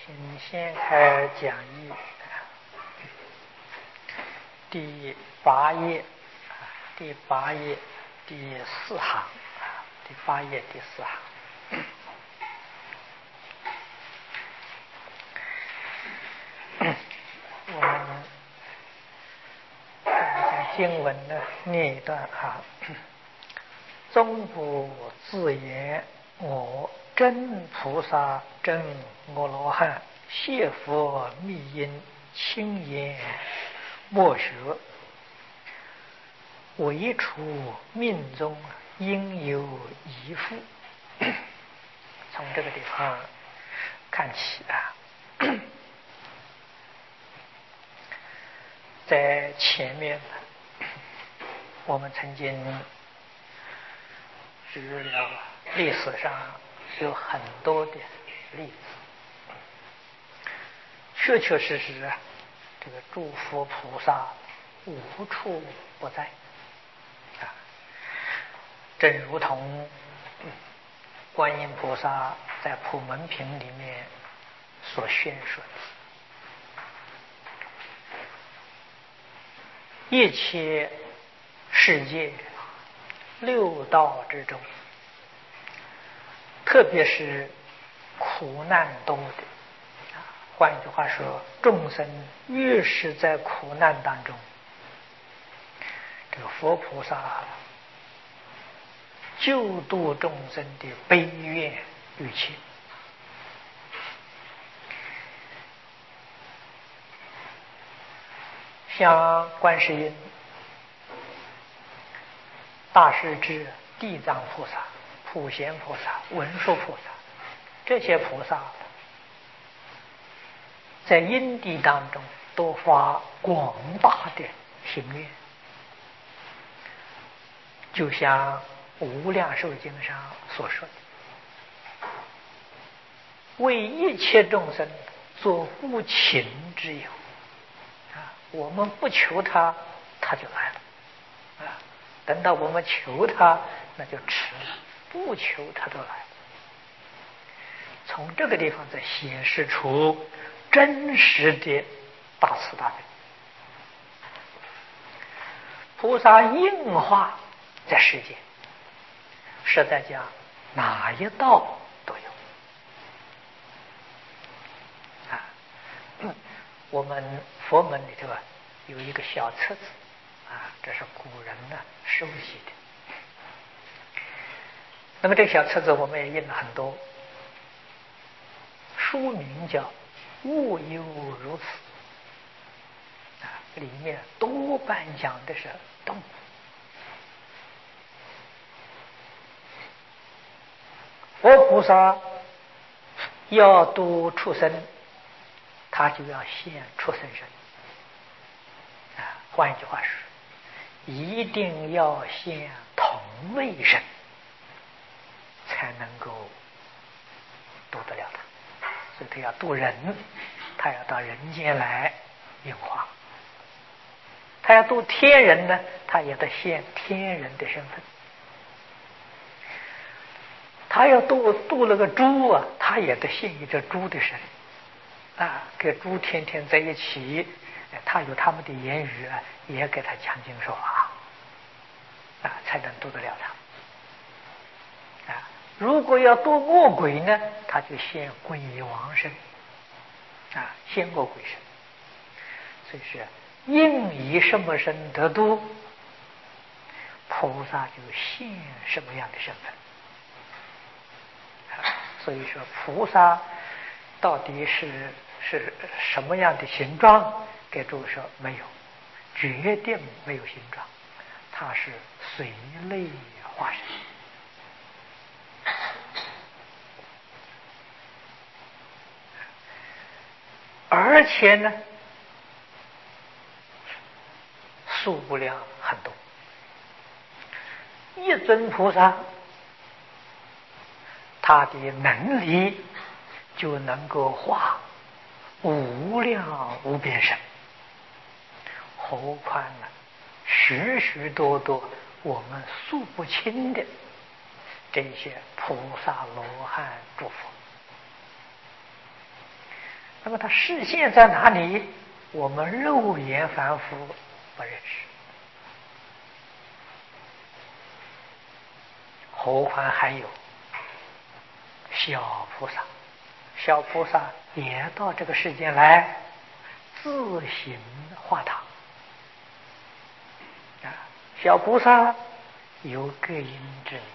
请先开讲义第8页，第8页第4行，第8页第4行。我们将经文呢念一段哈。终不自言我真菩萨真阿罗汉，谢佛密因轻言莫学，唯除命中应有遗父。从这个地方看起啊，在前面我们曾经举了历史上有很多的例子，确确实实这个诸佛菩萨无处不在啊，正如同观音菩萨在普门品里面所宣说的，一切世界六道之中，特别是苦难多的，换一句话说，众生越是在苦难当中，这个佛菩萨救度众生的悲愿欲切。像观世音、大势至、地藏菩萨、普贤菩萨、文殊菩萨，这些菩萨在因地当中都发广大的心愿，就像无量寿经上所说的，为一切众生做不请之友啊，我们不求他，他就来了啊。等到我们求他，那就迟了；不求他都来了。从这个地方再显示出真实的大慈大悲。菩萨应化在世间，实在讲哪一道都有啊。我们佛门里头有一个小册子啊，这是古人呢收集的。那么这个小册子我们也印了很多，书名叫《悟有如此》啊，里面多半讲的是动物。佛菩萨要度畜生，他就要现畜生身啊。换一句话说，一定要现同类身，才能够度得了他。所以他要度人，他要到人间来应化；他要度天人呢，他也得现天人的身份；他要度了个猪啊，他也得现一只猪的身啊，跟猪天天在一起，他有他们的言语啊，也给他讲经说法啊，才能度得了他啊。如果要度恶鬼呢，他就现鬼王身啊，现恶鬼身。所以是应以什么身得度，菩萨就现什么样的身份啊。所以说菩萨到底是什么样的形状，给诸位说没有，决定没有形状，它是随类化身。而且呢，数量很多。一尊菩萨，他的能力就能够化无量无边身，何况呢，许许多多我们数不清的这些菩萨罗汉诸佛。 那么他视线在哪里？我们肉眼凡夫不认识，何况还有小菩萨。小菩萨也到这个世间来，自行化堂。小菩萨有各因之迷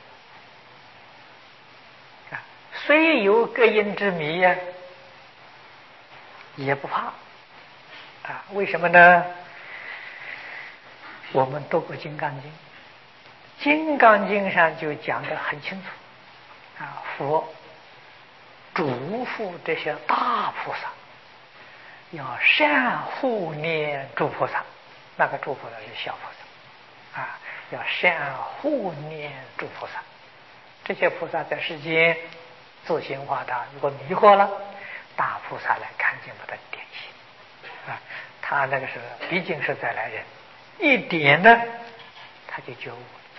虽有各因之迷呀，也不怕为什么呢？我们读过《金刚经》，《金刚经》上就讲得很清楚佛嘱咐这些大菩萨要善护念诸菩萨，那个诸菩萨是小菩萨要善护念诸菩萨。这些菩萨在世间自行化堂，如果迷惑了，大菩萨来看见把他点醒他那个时候毕竟是再来人，一点呢他就觉悟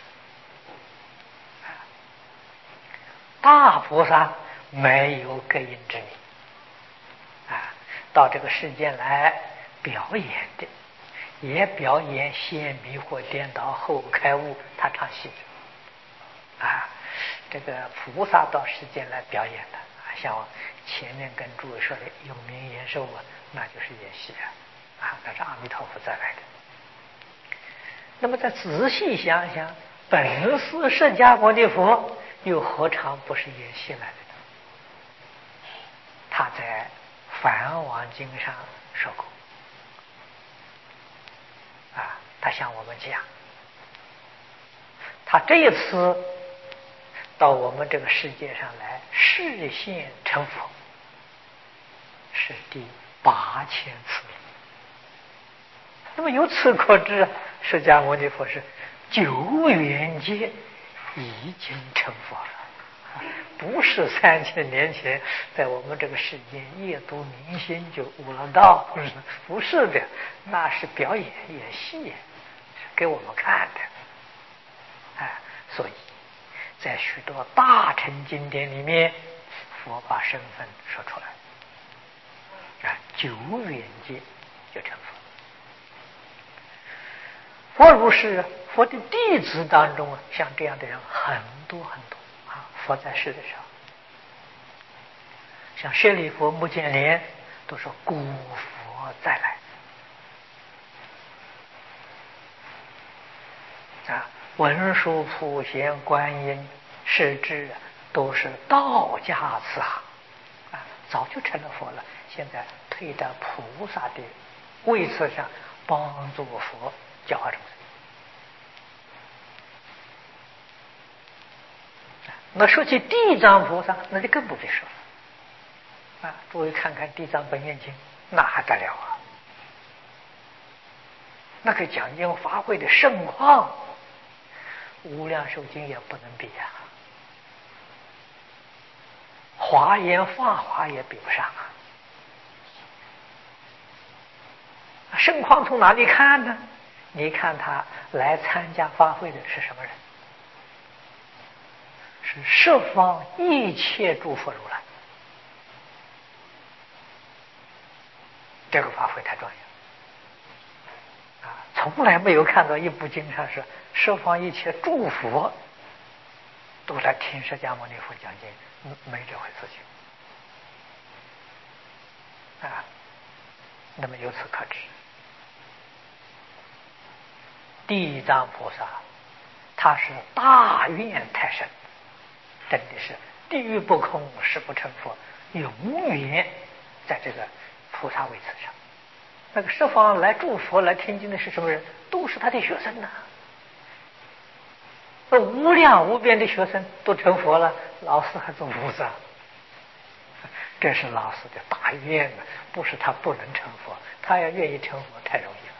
大菩萨没有各因之迷到这个世间来表演的，也表演先迷惑颠倒后开悟，他唱戏这个菩萨到世间来表演的像我前面跟诸位说的有名延寿那就是演戏那是阿弥陀佛再来的。那么再仔细想想，本师释迦牟尼佛又何尝不是演戏来的呢？他在《梵王经》上说过他向我们讲，他这一次到我们这个世界上来示现成佛是第8000次。那么由此可知，释迦牟尼佛是久远界已经成佛了不是3000年前在我们这个世间夜读明心就悟了道，不是的，那是表演演戏给我们看的所以在许多大乘经典里面，佛把身份说出来久远界就成佛。佛如是，佛的弟子当中像这样的人很多很多佛在世的时候，像舍利弗、目犍连都是古佛再来文殊、普贤、观音、世智都是道家慈航早就成了佛了，现在退到菩萨的位次上，帮助佛教化众生。那说起地藏菩萨，那就更不必说了诸位看看《地藏本愿经》，那还得了那个讲经发挥的盛况，无量寿经也不能比华严法华也比不上盛况从哪里看呢？你看他来参加法会的是什么人？是十方一切诸佛如来。这个法会太重要从来没有看到一部经上是十方一切诸佛都来听释迦牟尼佛讲经，没这回事情那么由此可知，地藏菩萨他是大愿太深，真的是地狱不空，誓不成佛，永远在这个菩萨位次上。那个十方来诸佛来听经的是什么人？都是他的学生那无量无边的学生都成佛了，老师还做菩萨，这是老师的大愿不是他不能成佛，他要愿意成佛太容易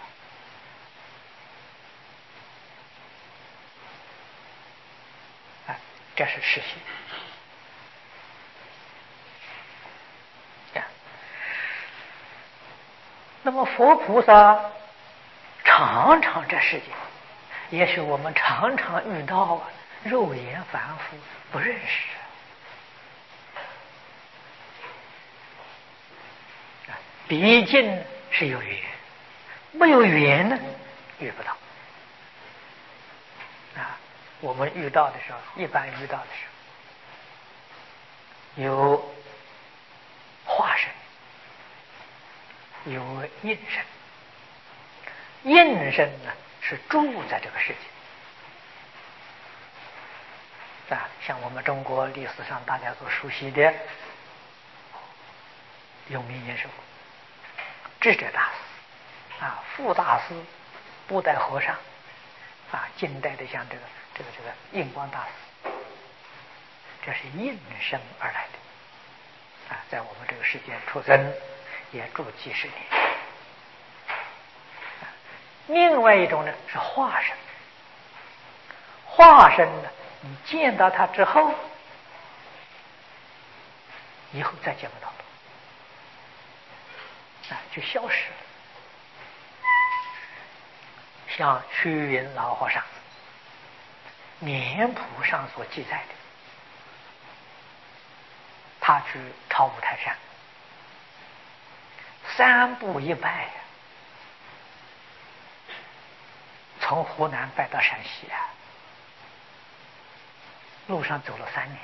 了这是实现那么佛菩萨常常这世界，也许我们常常遇到肉眼凡夫不认识毕竟是有缘，没有缘呢，遇不到。啊，我们遇到的时候，一般遇到的时候，有化身，有应身。应身呢，是住在这个世界。啊，像我们中国历史上大家所熟悉的永明延寿、智者大师，啊，傅大师、布袋和尚，啊，近代的像这个印光大师，这是应身而来的，啊，在我们这个世间出生，也住几十年。另外一种呢是化身，化身呢，你见到他之后，以后再见不到了，啊，就消失了。像虚云老和尚年谱上所记载的，他去超五台山3步1拜，从湖南拜到陕西啊，路上走了3年，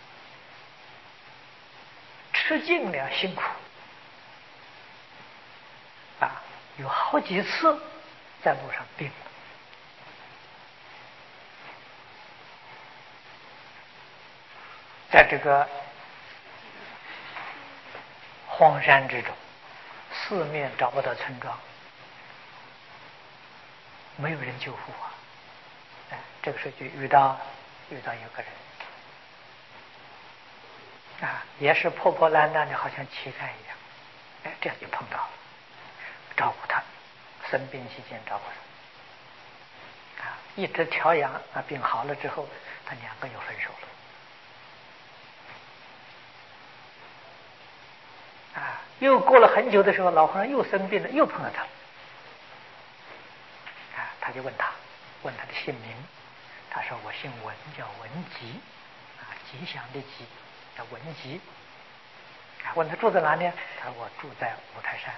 吃尽了辛苦啊，有好几次在路上病了。在这个荒山之中，四面找不到村庄，没有人救护啊！哎，这个时候就遇到有个人啊，也是破破烂烂的，好像乞丐一样。哎，这样就碰到了，照顾他，生病期间照顾他，啊，一直调养啊，病好了之后，他2个又分手了。啊，又过了很久的时候，老和尚又生病了，又碰到他了。啊，他就问他的姓名，他说我姓文，叫文吉，啊，吉祥的吉，叫文吉。啊，问他住在哪里？他说我住在五台山。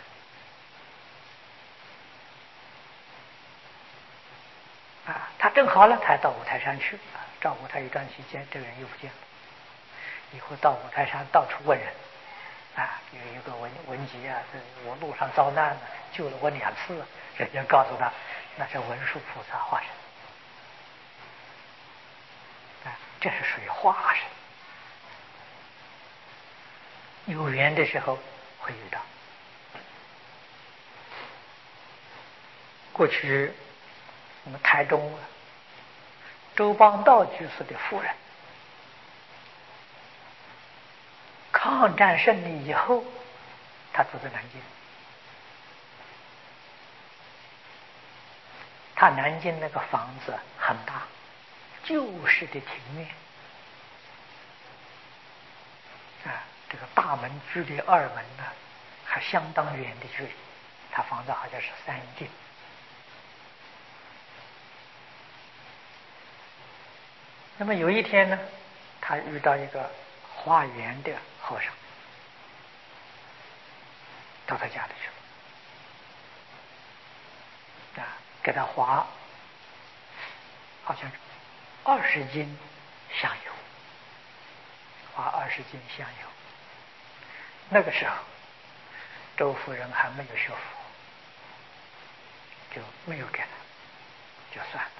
啊，他正好了，他到五台山去，啊，照顾他一段时间，这个人又不见了。以后到五台山到处问人。啊，有一个文吉啊，我路上遭难了，救了我2次，人家告诉他那是文殊菩萨化身，啊，这是属于化身。有缘的时候会遇到。过去我们台中周邦道居士的夫人，抗战胜利以后，他住在南京。他南京那个房子很大，旧式的庭院，啊，这个大门距离2门呢还相当远的距离，他房子好像是3进。那么有一天呢，他遇到一个化缘的和尚，到他家里去了，啊，给他划好像20斤香油，划20斤香油。那个时候周夫人还没有学佛，就没有给他，就算了。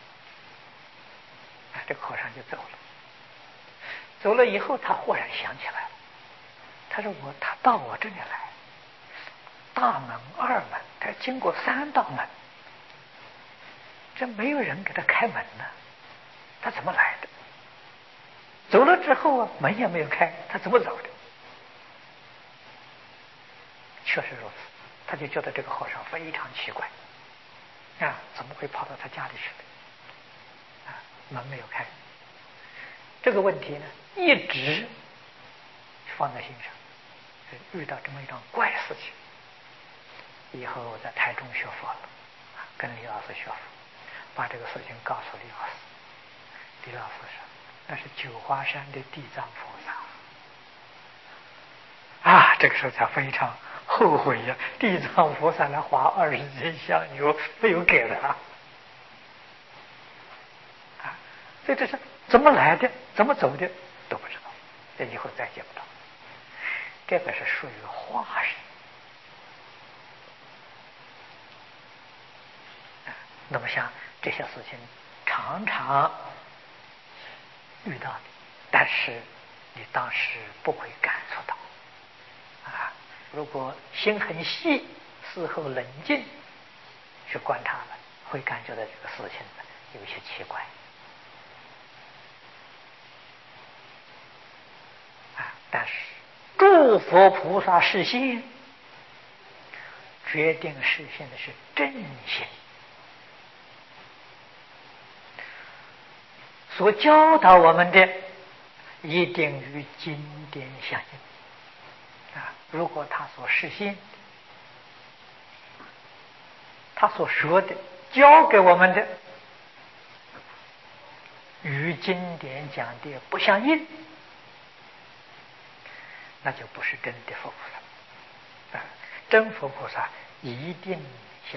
这个和尚就走了。走了以后，他忽然想起来了，他说他到我这里来，大门2门，他经过3道门，这没有人给他开门呢，他怎么来的？走了之后啊，门也没有开，他怎么走的？确实如此，他就觉得这个和尚非常奇怪，啊，怎么会跑到他家里去的？啊，门没有开。这个问题呢，一直放在心上。遇到这么一桩怪事情，以后我在台中学佛了，跟李老师学佛，把这个事情告诉李老师。李老师说那是九华山的地藏菩萨啊，这个时候才非常后悔呀！地藏菩萨来画20斤香油，没有给他。啊，所以这是怎么来的，怎么走的都不知道，这以后再见不到。这个是属于化身。那么像这些事情常常遇到的，但是你当时不会感受到。如果心很细，事后冷静去观察了，会感觉到这个事情有些奇怪。但是诸佛菩萨示现，决定示现的是真心，所教导我们的一定与经典相应。如果他所示现，他所说的教给我们的与经典讲的不相应，那就不是真的佛菩萨。真佛菩萨一定相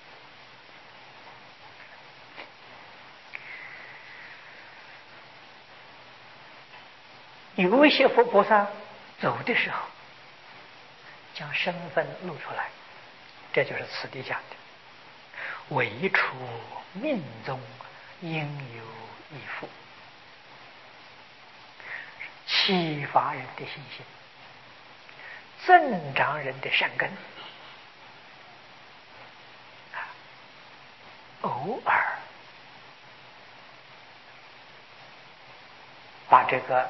应。有一些佛菩萨走的时候将身份露出来，这就是此地讲的唯除命中应有一佛，启发人的信心，增长人的善根。偶尔把这个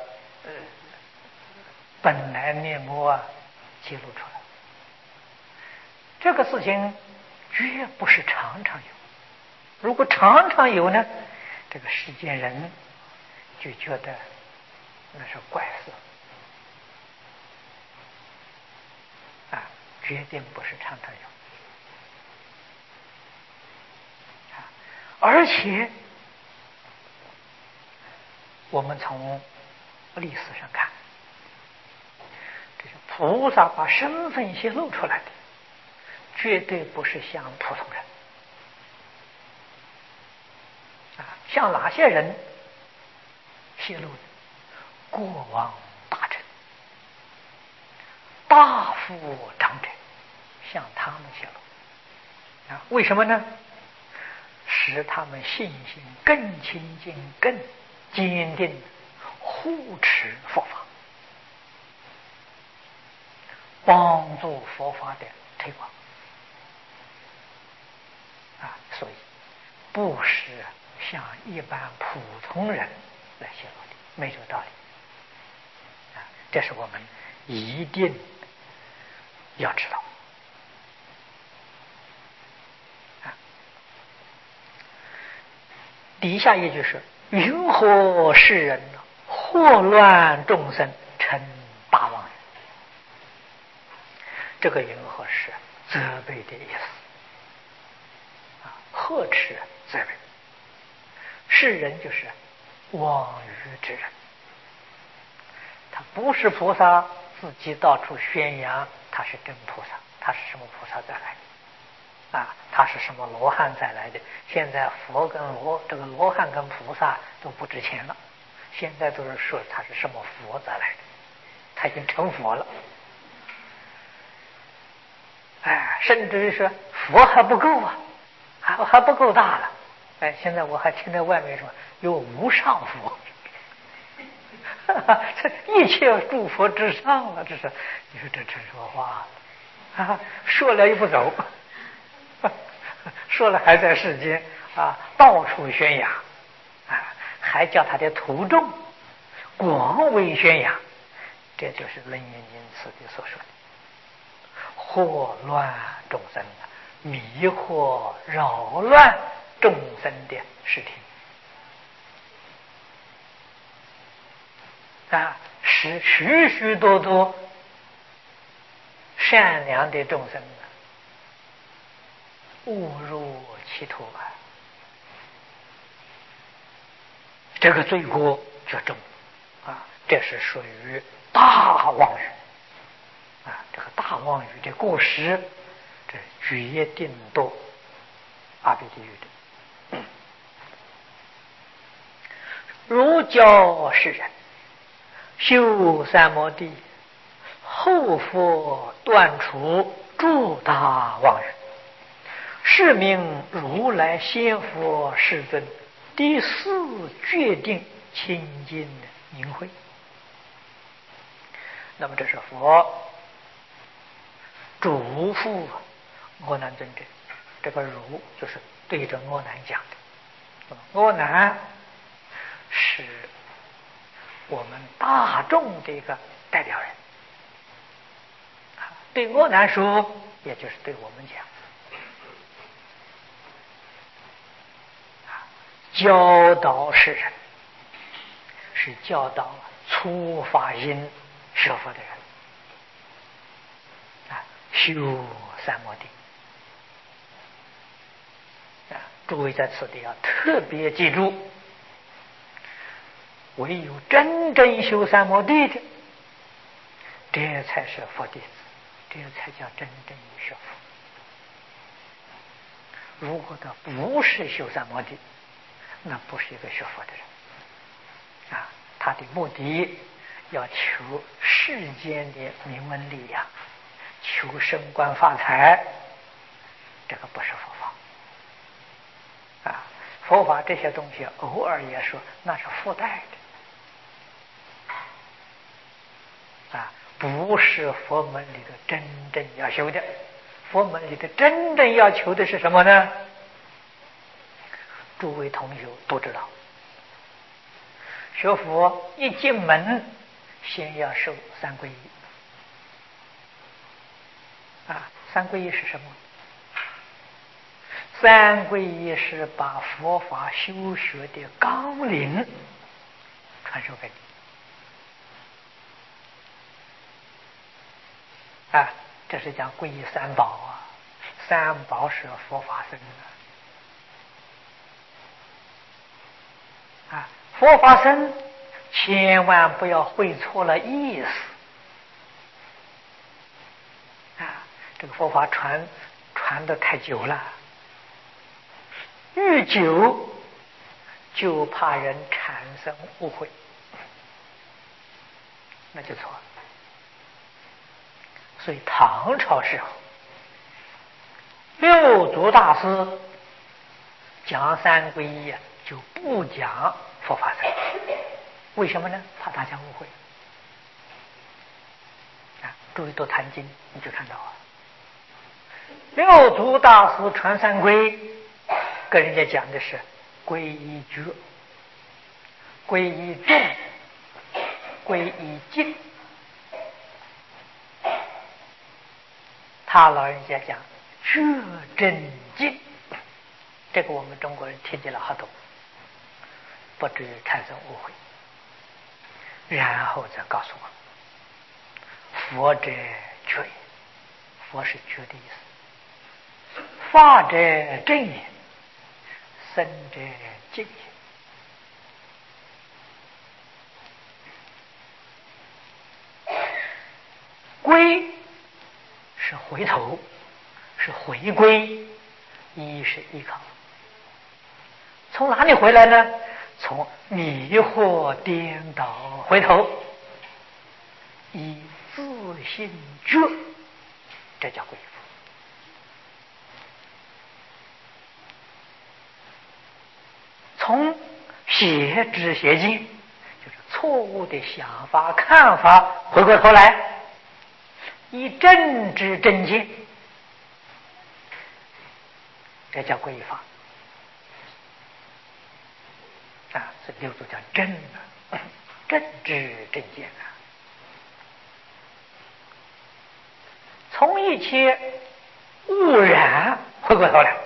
本来面目揭露出来，这个事情绝不是常常有。如果常常有呢，这个世间人就觉得那是怪事决定不是常常有。而且我们从历史上看，这是菩萨把身份显露出来的，绝对不是像普通人。像哪些人显露的？过往大臣、大富长者，向他们显露。为什么呢？使他们信心更清净、更坚定，护持佛法，帮助佛法的推广。所以不是像一般普通人来显露的，没这个道理。这是我们一定要知道。底下一句是云何世人祸乱众生成大妄人。这个云何是责备的意思，呵斥责备。世人就是妄语之人，他不是菩萨，自己到处宣扬他是真菩萨，他是什么菩萨再来的？他是什么罗汉再来的？现在佛跟这个罗汉跟菩萨都不值钱了，现在都是说他是什么佛再来的，他已经成佛了。甚至于说佛还不够还不够大了。现在我还听在外面说有无上佛，这一切诸佛之上了，这是你说这真说话说了又不走。说了还在世间到处宣扬还叫他的徒众广为宣扬。这就是《楞严经》此地所说的祸乱众生，迷惑扰乱众生的视听使许许多多善良的众生误入歧途这个罪过就重这是属于大妄语这个大妄语的过失，这决定堕阿鼻地狱的。如教世人修三摩地，后复断除诸大妄语，是名如来先佛世尊第四决定清净的明慧。那么这是佛嘱咐阿难尊者，这个如就是对着阿难讲的。阿难是我们大众的一个代表人，对阿难说，也就是对我们讲，教导世人，是教导初发心学佛的人修三摩地诸位在此地要特别记住，唯有真正修三摩地的，这才是佛弟子，这才叫真正学佛。如果他不是修三摩地，那不是一个学佛的人他的目的要求世间的名闻利养，求升官发财，这个不是佛法佛法这些东西偶尔也说那是附带的不是佛门里的真正要修的。佛门里的真正要求的是什么呢？诸位同学都知道，学佛一进门先要受三皈依三皈依是什么？三皈依是把佛法修学的纲领传授给你这是讲皈依三宝三宝是佛法僧佛法僧千万不要会错了意思这个佛法传得太久了，愈久就怕人产生误会，那就错了。所以唐朝时候，六祖大师讲三皈依就不讲佛法僧，为什么呢？怕大家误会诸位都谈经你就看到六祖大师传三皈，跟人家讲的是皈依觉、皈依众、皈依净。他老人家讲觉真净，这个我们中国人听见了好多，不至于产生误会。然后再告诉我，佛者觉也，佛是觉的意思。法者正也，僧者净也。归是回头，是回归，依是依靠。从哪里回来呢？从迷惑颠倒回头，以自性觉，这叫归佛。从邪知邪见，就是错误的想法看法，回过头来以正知正见，这叫皈依法这六祖叫正正知正见从一切污染回过头来，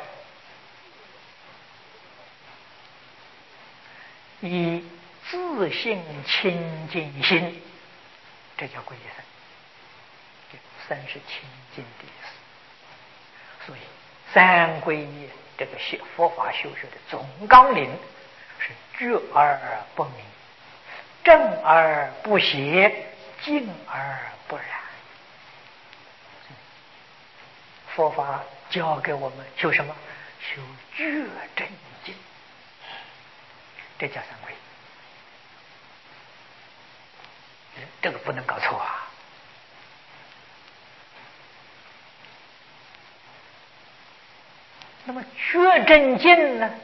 以自性清净心，这叫皈依僧。僧是清净的意思。所以三皈依这个佛法修学的总纲领是觉而不迷，正而不邪，净而不染。 佛法教给我们修什么？修觉真经，这叫三归。这个不能搞错啊！那么觉真经呢，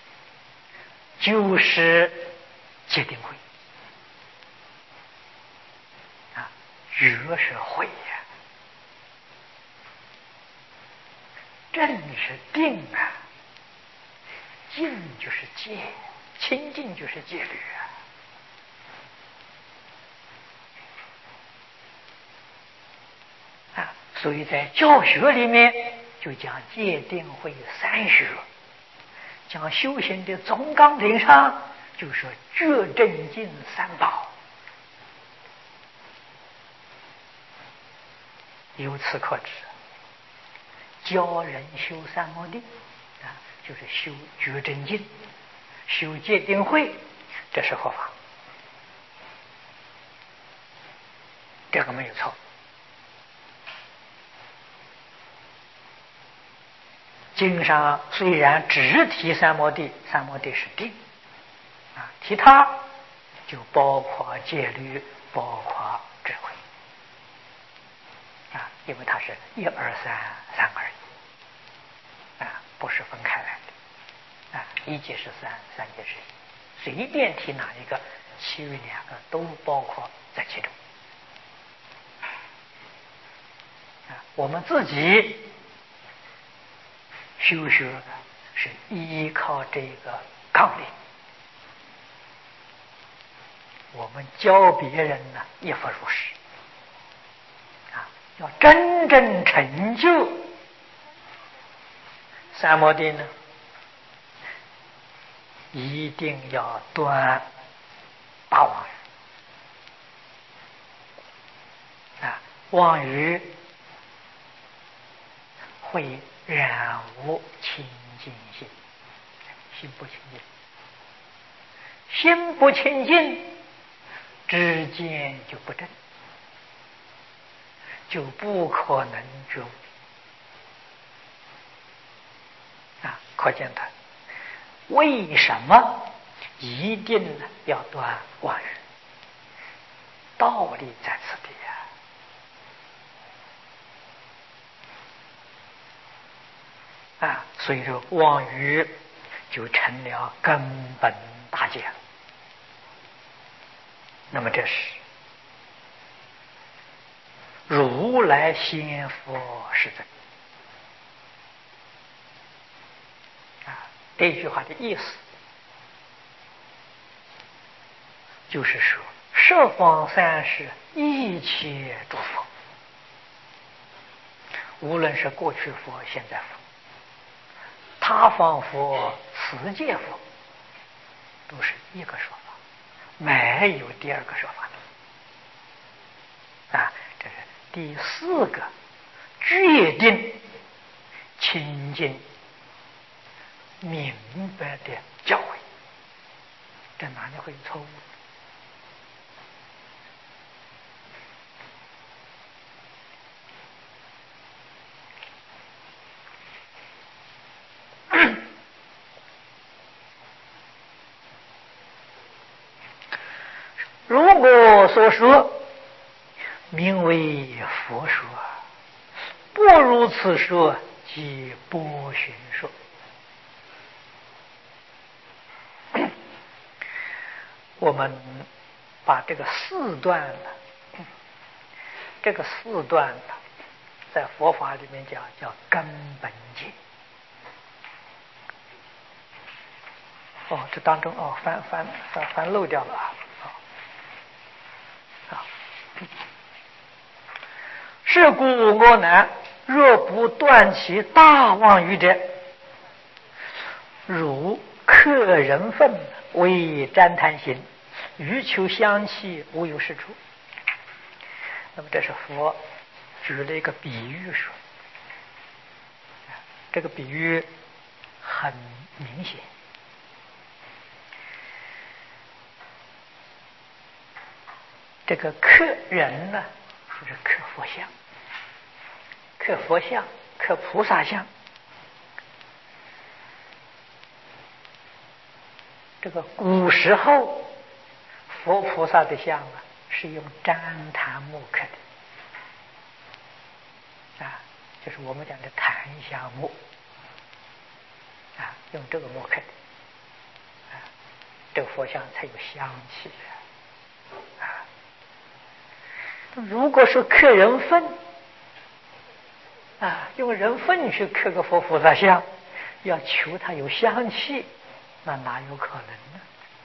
就是戒定慧啊，觉是慧呀，正是定啊，净就是戒，清净就是戒律啊。所以在教学里面就讲戒定慧三学，讲修行的总纲领上就说觉真净三宝。由此可知，教人修三摩地啊，就是修觉真净，修戒定慧，这是佛法，这个没有错。经上虽然只提三摩地，三摩地是定啊，其他就包括戒律，包括智慧啊，因为它是一二三三而已啊，不是分开来的啊，一即是三，三即是一，随便提哪一个，其余两个都包括在其中啊。我们自己修学是依靠这个纲领，我们教别人呢亦复如是啊。要真正成就三摩地呢，一定要断八妄语啊，妄语会染污清净心，心不清净，心不清净，知见就不正，就不可能觉悟啊。可见他为什么一定要断妄语？道理在此地啊！所以说妄语就成了根本大戒。那么这是如来先佛是真啊！这句话的意思就是说，十方三世一切诸佛，无论是过去佛、现在佛、他方佛、此界佛，都是一个说法，没有第二个说法啊。这是第四个决定清净明白的教诲，这哪里会有错误？如果所说名为佛说，不如此说，即波旬说。我们把这个四段呢，这个四段呢，在佛法里面讲叫根本戒。这当中翻漏掉了啊！是故我难，若不断其大妄语者，如克人粪为沾贪心，欲求香气，无有是处。那么这是佛举了一个比喻说，这个比喻很明显。这个克人呢，就是克佛像，克佛像刻菩萨像。这个古时候佛菩萨的像啊，是用旃檀木刻的啊，就是我们讲的檀香木啊，用这个木刻的啊，这个佛像才有香气啊。如果说刻人粪啊，用人粪去刻个佛菩萨像，要求它有香气，那哪有可能呢？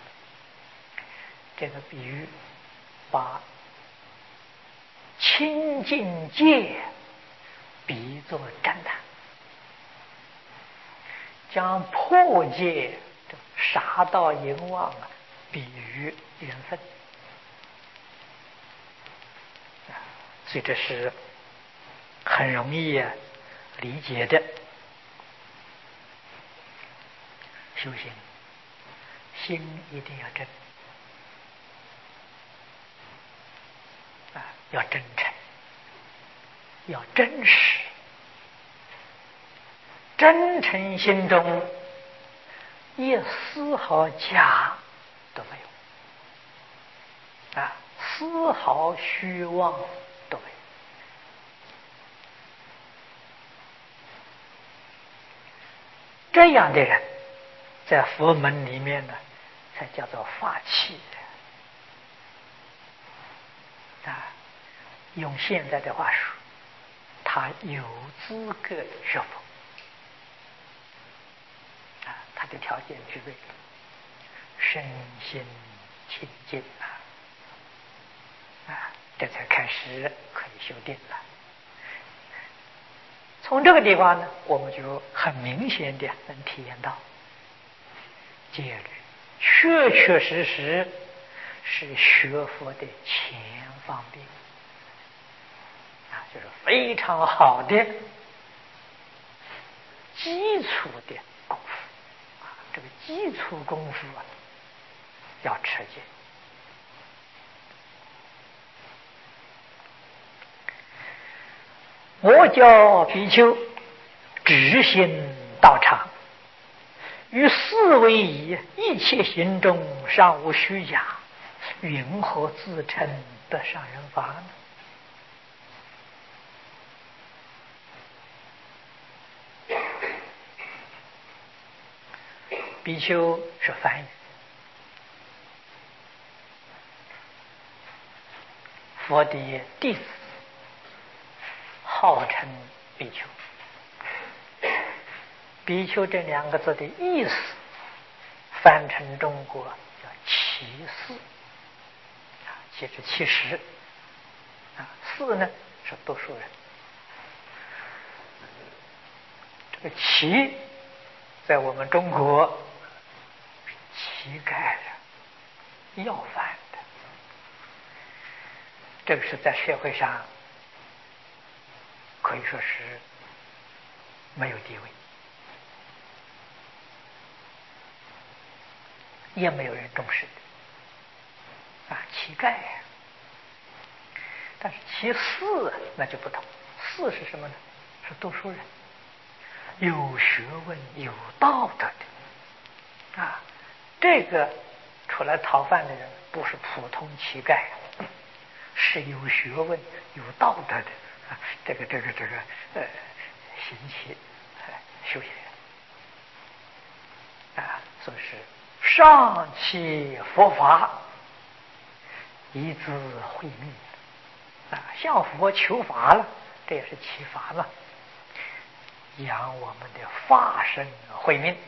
这个比喻把清净戒比作旃檀，将破戒杀盗淫妄啊比喻人粪所以这是很容易理解的。修行心一定要正要真诚，要真实，真诚心中一丝毫假都没有丝毫虚妄都没有。这样的人在佛门里面呢，才叫做法器用现在的话说，他有资格学佛他的条件具备，身心清净这才开始可以修定了。从这个地方呢，我们就很明显的能体验到，戒律确确实实是学佛的前方便就是非常好的基础的功夫这个基础功夫要持戒。我教比丘直心道场，于四维仪一切行中尚无虚假，云何自称得上人法呢？比丘是梵语，佛的弟子号称比丘。比丘这两个字的意思翻成中国叫其士其实其实士呢是读书人。这个乞在我们中国乞丐的要饭的，这个是在社会上可以说是没有地位，也没有人重视的乞丐但是其士那就不同，士是什么呢？是读书人，有学问有道德的这个出来讨饭的人不是普通乞丐，是有学问有道德的这个行乞修行所以是上契佛法，以资慧命向佛求法了，这也是祈法嘛，养我们的法身慧命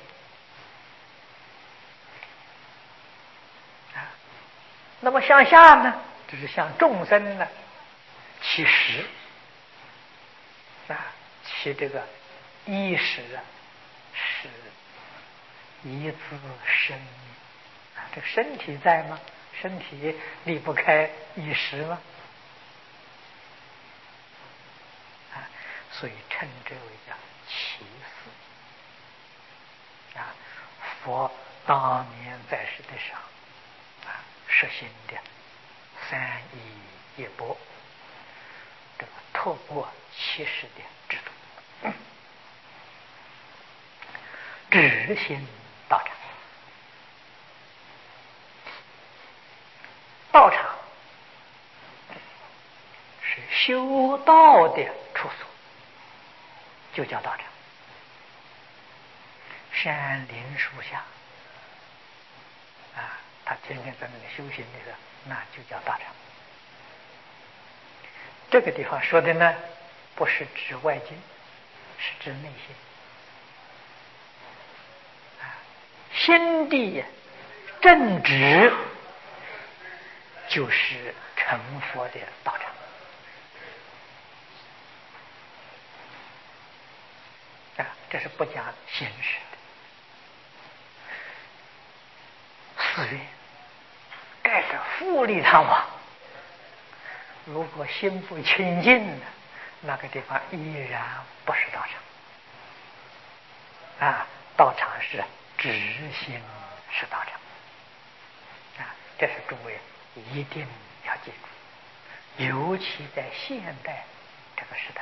那么向下呢，就是向众生呢起食起这个衣食是以资生命这个身体在吗？身体离不开衣食吗？所以称之为叫起事佛当年在世的时候实行的三衣一钵，这个托钵乞食的制度直行道场。道场是修道的处所，就叫道场。山林树下啊，他天天在那里修行的时候，那就叫道场。这个地方说的呢，不是指外境，是指内心。心地正直，就是成佛的道场。这是不讲形式的。寺院盖个富丽堂皇，如果心不清净，那个地方依然不是道场。道场是直心是道场。这是诸位一定要记住，尤其在现代这个时代。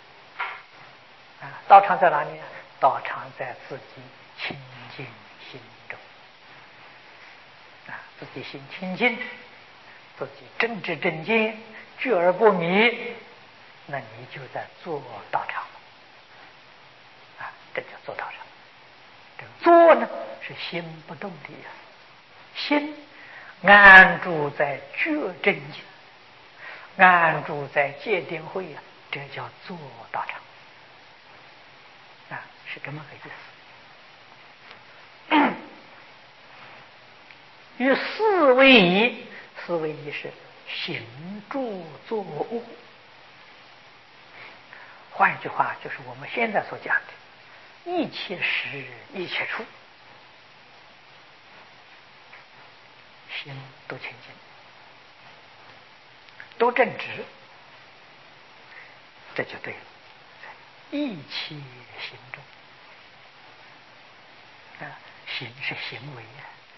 道场在哪里？道场在自己清净心中。自己心清净，自己正知正见，觉而不迷，那你就在做道场了。这叫做道场。这个做呢，是心不动的意思。心安住在觉正境，安住在戒定慧这叫做道场。是这么个意思。与四为一，四为一是行住坐卧。换一句话，就是我们现在所讲的一切时一切处，心都清净，都正直，这就对了。一切行中，行是行为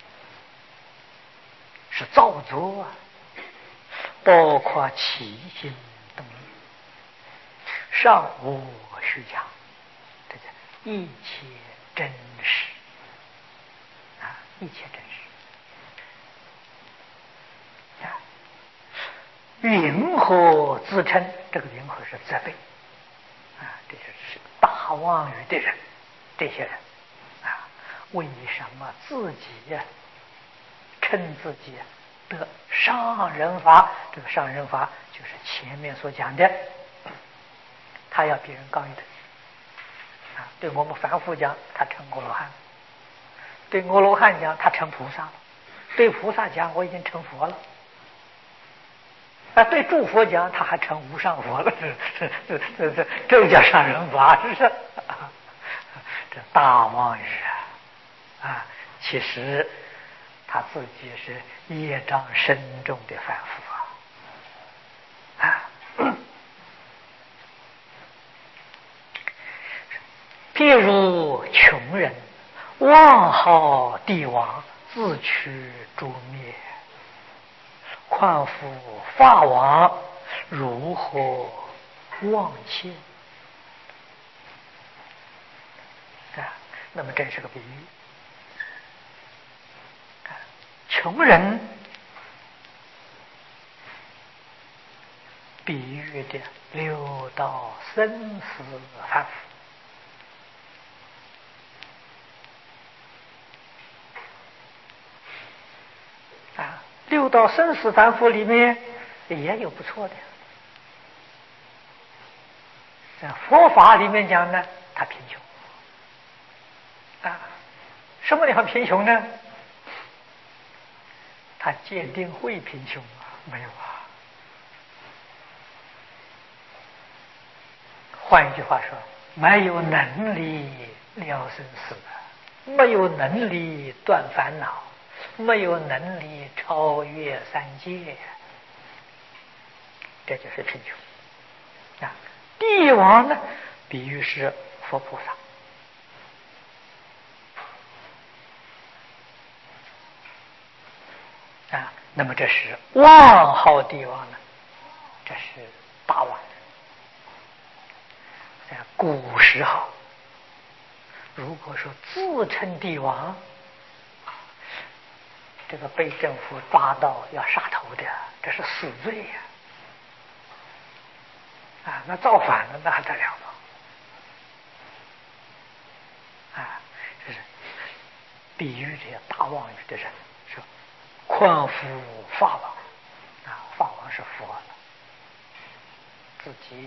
是造作包括起心动念，尚无虚假，这叫一切真实。一切真实。云何自称？这个云何是责备。这就是大妄语的人，这些人为什么自己称自己得上人法？这个上人法就是前面所讲的，他要比人高一等。对我们凡夫讲，他成阿罗汉；对阿罗汉讲，他成菩萨了；对菩萨讲，我已经成佛了。对诸佛讲，他还成无上佛了，这叫上人法，是不是？这大妄语其实他自己是业障深重的凡夫譬如穷人妄好帝王，自取诛灭，况复法王，如何忘切？那么这是个比喻。穷人比喻的六道生死凡夫。六道生死凡夫里面也有不错的。在佛法里面讲呢，他贫穷。什么地方贫穷呢？他戒定慧贫穷没有换一句话说，没有能力了生死，没有能力断烦恼，没有能力超越三界，这就是贫穷。帝王呢，比喻是佛菩萨。那么这是妄好帝王呢，这是大妄。 古时候，如果说自称帝王，这个被政府抓到要杀头的，这是死罪呀！那造反了，那还得了吗？这是比喻这些大妄语的人，说宽服法王法王是佛了，自己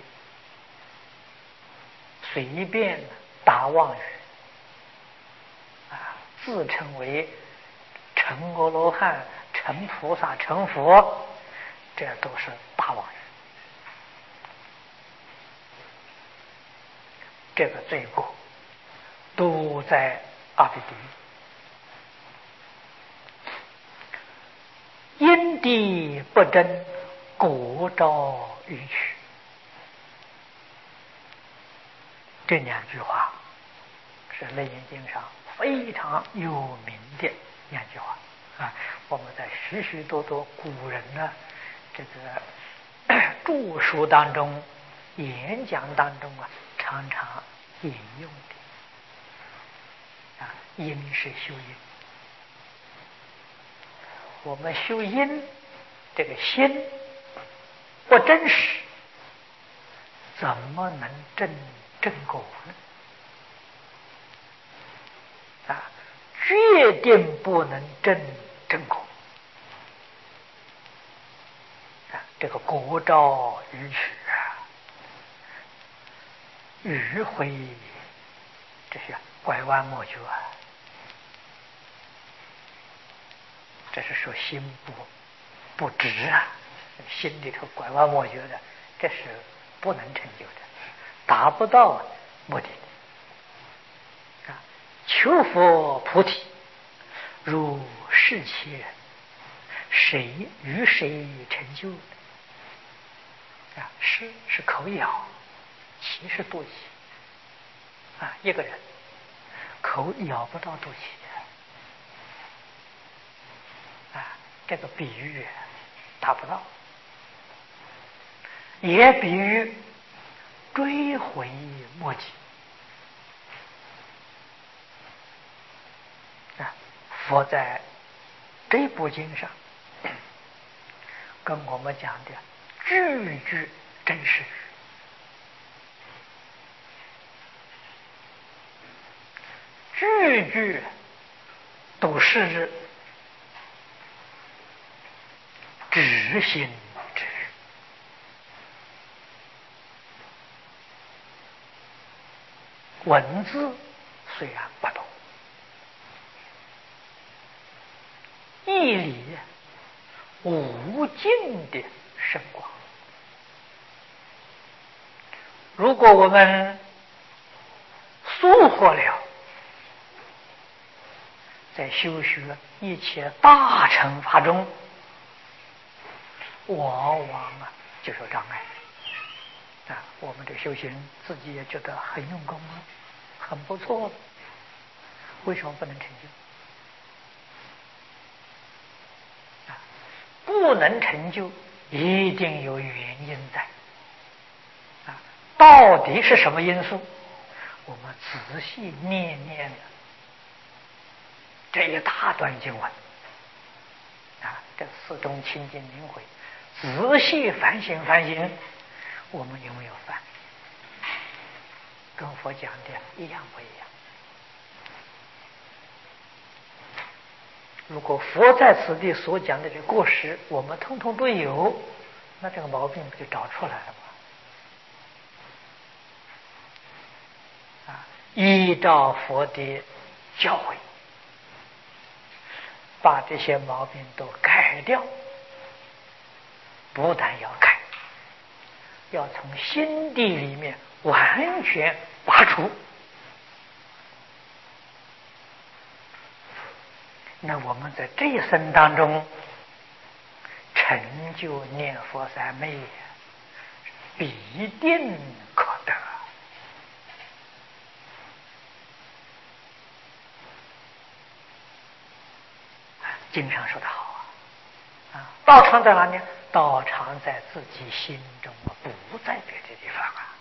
随便打妄语自称为成阿罗汉、成菩萨、成佛，这都是大妄语。这个罪过都在阿鼻地狱。因地不真，果招逾矩。这2句话是《楞严经》上非常有名的2句话我们在许许多多古人呢这个著书当中、演讲当中常常引用的因是修因，我们修因这个心不真实，怎么能正果呢？决定不能正果这个果招逾矩迂回这些拐弯抹角这是说心不直心里头拐弯抹角的，这是不能成就的，达不到目的的求佛菩提，如是其人，谁与谁成就的是口咬，其是肚脐一个人口咬不到肚脐的这个比喻达不到，也比喻追悔莫及佛在这部经上跟我们讲的句句真实语，句句都是执行之语。文字虽然不同，义理无尽的深广。如果我们疏忽了，在修学一切大乘法中，往往就是障碍我们的修行自己也觉得很用功很不错，为什么不能成就？不能成就一定有原因在到底是什么因素？我们仔细念这一大段经文这四种清净明慧，仔细反省，我们有没有犯？跟佛讲的一样不一样？如果佛在此地所讲的这过失，我们通通都有，那这个毛病不就找出来了吗？依照佛的教诲，把这些毛病都改掉。不但要改，要从心地里面完全拔除。那我们在这一生当中成就念佛三昧，必定可得。经上说得好道场在哪里？道场在自己心中不在别的地方